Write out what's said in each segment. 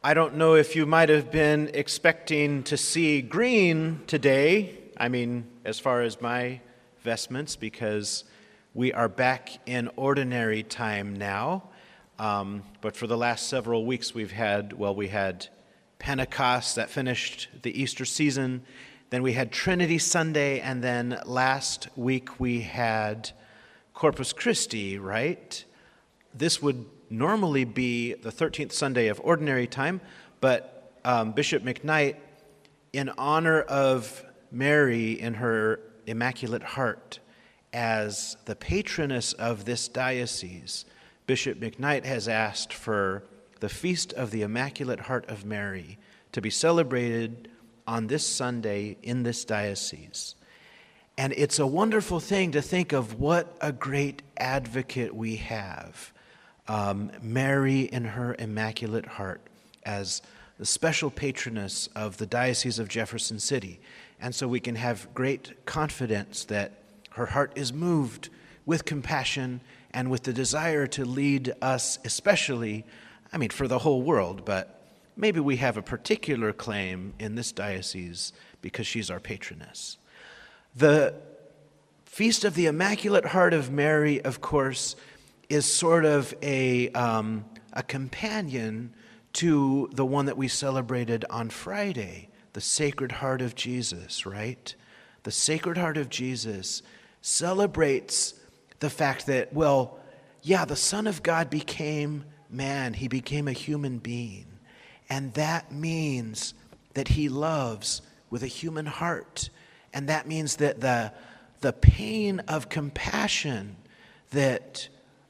I don't know if you might have been expecting to see green today. I mean, as far as my vestments, because we are back in ordinary time now. But for the last several weeks we had Pentecost that finished the Easter season. Then we had Trinity Sunday, and then last week we had Corpus Christi, right? This would normally be the 13th Sunday of ordinary time, but Bishop McKnight, in honor of Mary in her Immaculate Heart as the patroness of this diocese, Bishop McKnight has asked for the Feast of the Immaculate Heart of Mary to be celebrated on this Sunday in this diocese. And it's a wonderful thing to think of what a great advocate we have. Mary in her Immaculate Heart as the special patroness of the Diocese of Jefferson City. And so we can have great confidence that her heart is moved with compassion and with the desire to lead us, especially, for the whole world, but maybe we have a particular claim in this diocese because she's our patroness. The Feast of the Immaculate Heart of Mary, of course, is sort of a companion to the one that we celebrated on Friday, the Sacred Heart of Jesus, right? The Sacred Heart of Jesus celebrates the fact that, the Son of God became man. He became a human being. And that means that he loves with a human heart. And that means that the pain of compassion that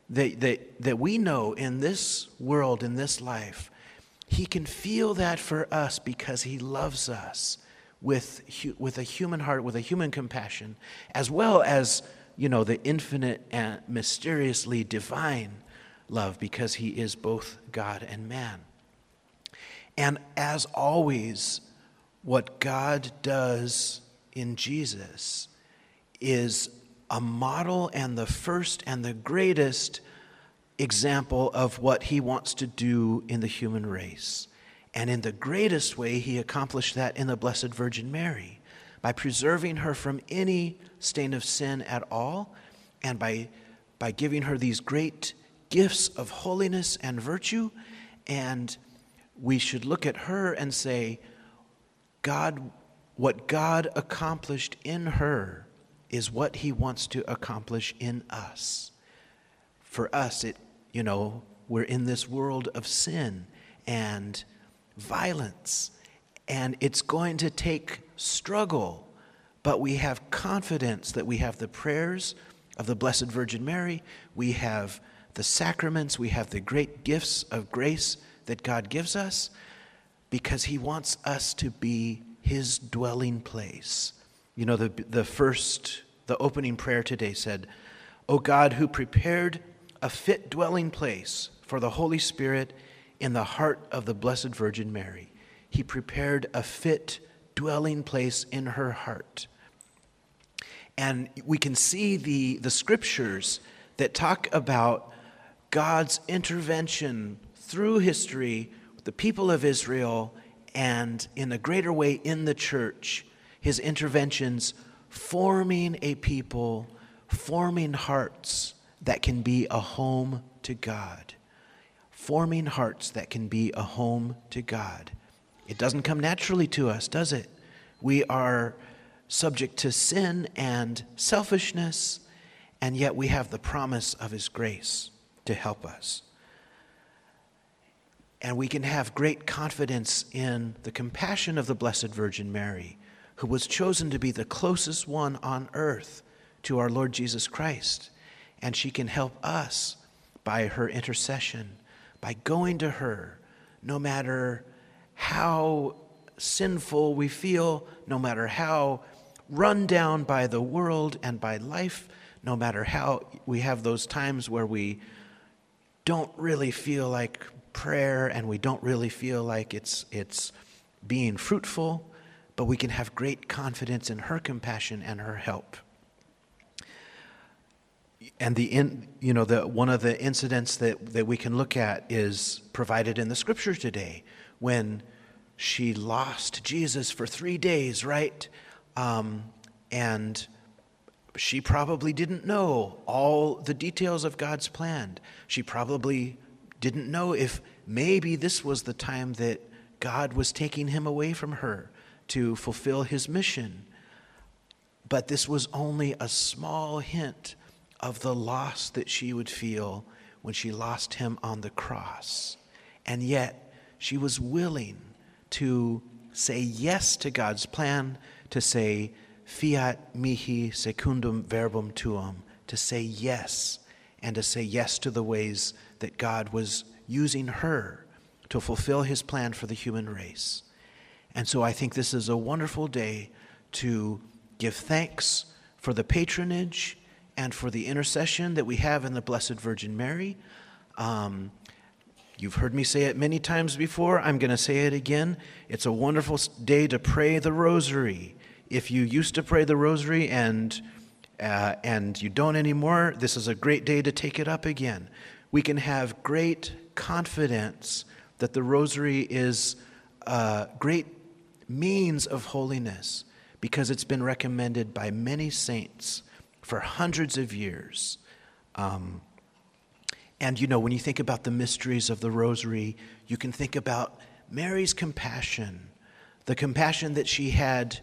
we know in this world, in this life, he can feel that for us because he loves us with a human heart, with a human compassion, as well as, the infinite and mysteriously divine love, because he is both God and man. And as always, what God does in Jesus is a model and the first and the greatest example of what he wants to do in the human race. And in the greatest way, he accomplished that in the Blessed Virgin Mary, by preserving her from any stain of sin at all, and by giving her these great gifts of holiness and virtue. And we should look at her and say, what God accomplished in her is what he wants to accomplish in us. For us, we're in this world of sin and violence, and it's going to take struggle, but we have confidence that we have the prayers of the Blessed Virgin Mary, we have the sacraments, we have the great gifts of grace that God gives us, because he wants us to be his dwelling place. The opening prayer today said, "O God, who prepared a fit dwelling place for the Holy Spirit in the heart of the Blessed Virgin Mary." He prepared a fit dwelling place in her heart. And we can see the scriptures that talk about God's intervention through history with the people of Israel, and in a greater way in the church, his interventions forming a people, forming hearts that can be a home to God. Forming hearts that can be a home to God. It doesn't come naturally to us, does it? We are subject to sin and selfishness, and yet we have the promise of his grace to help us. And we can have great confidence in the compassion of the Blessed Virgin Mary, who was chosen to be the closest one on earth to our Lord Jesus Christ. And she can help us by her intercession, by going to her, no matter how sinful we feel, no matter how run down by the world and by life, no matter how we have those times where we don't really feel like prayer and we don't really feel like it's being fruitful, but we can have great confidence in her compassion and her help. And one of the incidents that we can look at is provided in the scripture today, when she lost Jesus for 3 days, right? And she probably didn't know all the details of God's plan. She probably didn't know if maybe this was the time that God was taking him away from her to fulfill his mission. But this was only a small hint of the loss that she would feel when she lost him on the cross. And yet, she was willing to say yes to God's plan, to say, fiat mihi secundum verbum tuum, to say yes, and to say yes to the ways that God was using her to fulfill his plan for the human race. And so I think this is a wonderful day to give thanks for the patronage and for the intercession that we have in the Blessed Virgin Mary. You've heard me say it many times before. I'm going to say it again. It's a wonderful day to pray the rosary. If you used to pray the rosary and you don't anymore, this is a great day to take it up again. We can have great confidence that the rosary is a great means of holiness because it's been recommended by many saints for hundreds of years. And you know, when you think about the mysteries of the rosary, you can think about Mary's compassion, the compassion that she had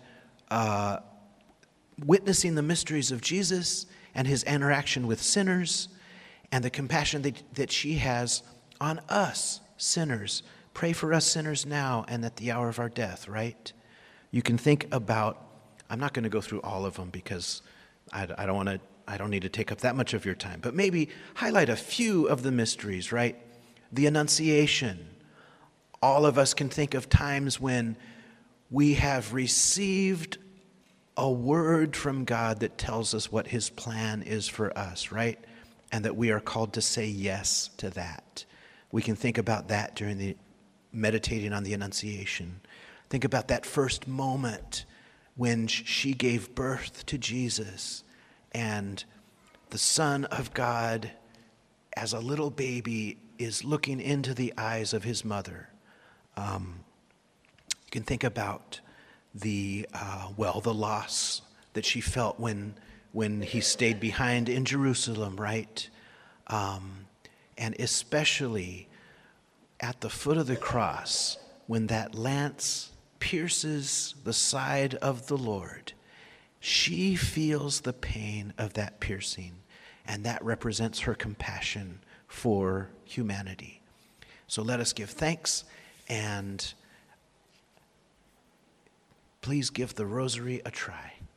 witnessing the mysteries of Jesus and his interaction with sinners, and the compassion that she has on us, sinners. Pray for us sinners now and at the hour of our death, right? You can think about, I'm not going to go through all of them because I don't need to take up that much of your time, but maybe highlight a few of the mysteries, right? The Annunciation. All of us can think of times when we have received a word from God that tells us what his plan is for us, right? And that we are called to say yes to that. We can think about that during the meditating on the Annunciation. Think about that first moment when she gave birth to Jesus and the Son of God as a little baby is looking into the eyes of his mother. You can think about the loss that she felt when he stayed behind in Jerusalem, right? And especially at the foot of the cross, when that lance pierces the side of the Lord, she feels the pain of that piercing, and that represents her compassion for humanity. So let us give thanks, and please give the rosary a try.